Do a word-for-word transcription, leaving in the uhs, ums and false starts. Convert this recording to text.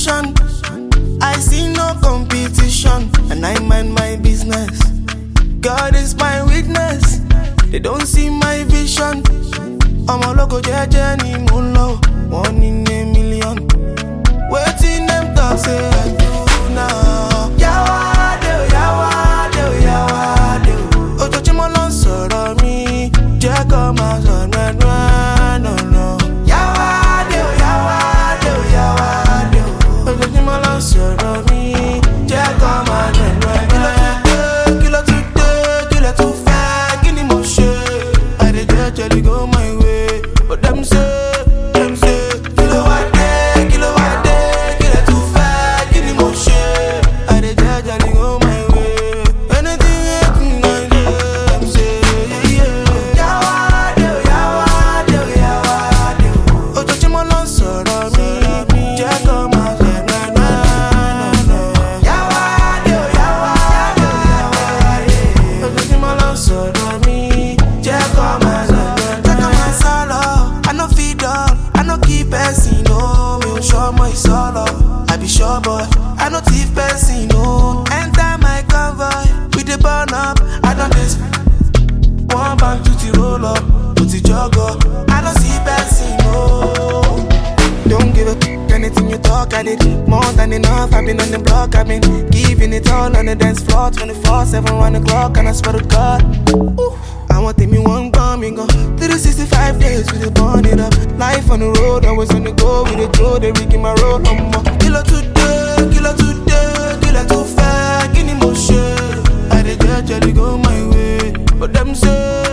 vision. I see no competition, and I mind my business. God is my witness. They don't see my vision. I'm a local journey, moon low, one in a million. Waiting them talk, say I do now. Yawade, yawade, yawade. Ojo chimo lon sọ̀rọ̀ mi, jẹ́ kó máa sọ no no no. Yawade, yawade, yawade. Ojo chimo lon sọ̀rọ̀ mi, jẹ́ kó máa no no. Kilo today, kilo too far, kini mo ṣe? I dey jejely go my way, but them say, them say, kilo wa dey, kilo wa dey, kilo too far, kini mo ṣe? I dey jejely go my way. Anything happen, I do, them say, yeah, yeah. Yawade, yawade, yawade. Ojoojúmọ́ ló ń sọ̀rọ̀ mi, jẹ́ kó máa sọ no no no. Yawade, yawade, yawade. Ojoojúmọ́ ló ń sọ̀rọ̀ mi, jẹ́ kó máa sọ no no. Jẹ́ kó máa sọ̀rọ̀, I no fit dull, I no keep person, no. Mi ò ṣọmọ ìsọ̀lọ̀, I be sure boy, I no thief person, no. Enter my convoy, we dey burn up, I don dey sp- one bank to the roll up, to the jog up, I don't see person, no. Don't give a f- anything you talk, I did more than enough. I've been on the block, I've been giving it all on the dance floor, twenty-four seven, one o'clock, and I swear to God. Ooh, I want me one coming go. three sixty-five days, we dey burn it up. Life on the road, always on the go. We dey throw, they rigging my road, no more. Kilo today, kilo today, kilo too far, kini mo ṣe? I dey jejely go my way, but them say.